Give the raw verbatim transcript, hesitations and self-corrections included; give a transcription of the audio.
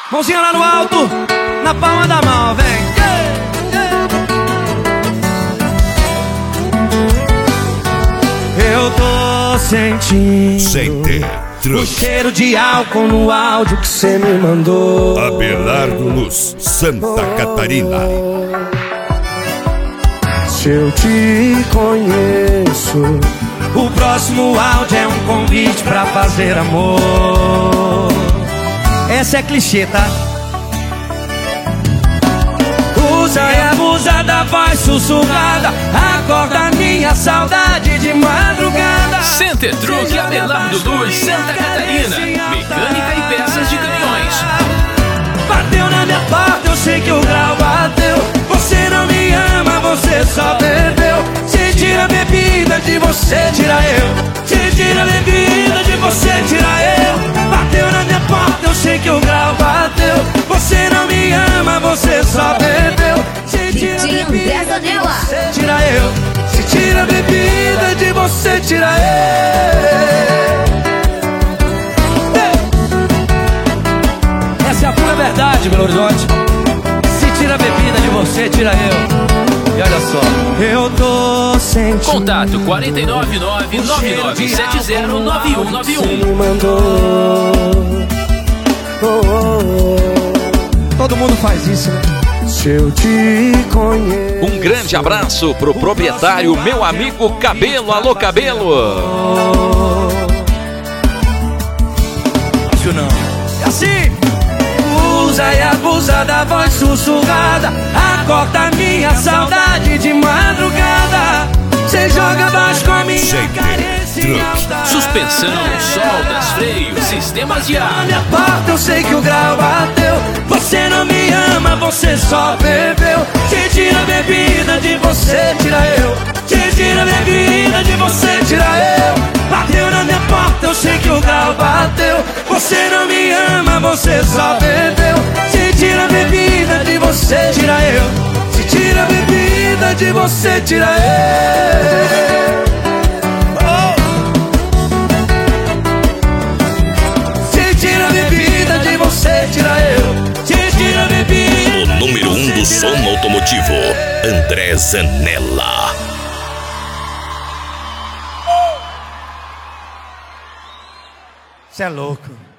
Mãozinha lá no alto, na palma da mão, vem. Eu tô sentindo Sente o cheiro de álcool no áudio que cê me mandou. Abelardo Luz, Santa Catarina. Se eu te conheço, o próximo áudio é um convite pra fazer amor. Essa é clichê, tá? Usa e abusa da voz sussurrada, acorda minha saudade de madrugada. Center Truck Abelardo Luz, Santa Catarina. Mecânica e peças de caminhões. Bateu na minha porta, eu sei que o grau bateu. Você não me ama, você só bebeu. Se tira a bebida de você, tira eu. Se tira a bebida de você, tira eu. Bateu na minha porta, eu sei que o grau bateu. Você não me ama, você só bebeu. Se tira a bebida de você, tira eu. Se tira a bebida de você, tira eu. Essa é a pura verdade, Belo Horizonte. Se tira a bebida de você, tira eu. E olha só, eu tô sentindo. Contato quatro nove nove, nove nove sete zero, nove um nove um. Me mandou. Oh, oh, oh. Todo mundo faz isso, né? Se eu te conheço. Um grande abraço pro proprietário, meu amigo Cabelo. Alô, Cabelo. Acho não. É assim. Usa e abusa da voz sussurrada, acorda minha saudade de madrugada. Cê joga baixo com a minha carência em alta. Suspensão, soldas, freios, sistemas de ar. Na minha porta eu sei que o grau bateu. Você não me ama, você só bebeu. Se tira a bebida de você, tira eu. Se tira a bebida de você, tira eu. Bateu na minha porta, eu sei que o grau bateu. Você não me ama, você só bebeu. Se tira a bebida de você, tira eu. Se tira a bebida de você, tira eu. Oh. Se tira a bebida de você, tira eu. Se tira a bebida. O número um do som automotivo, André Zanella. Você é louco.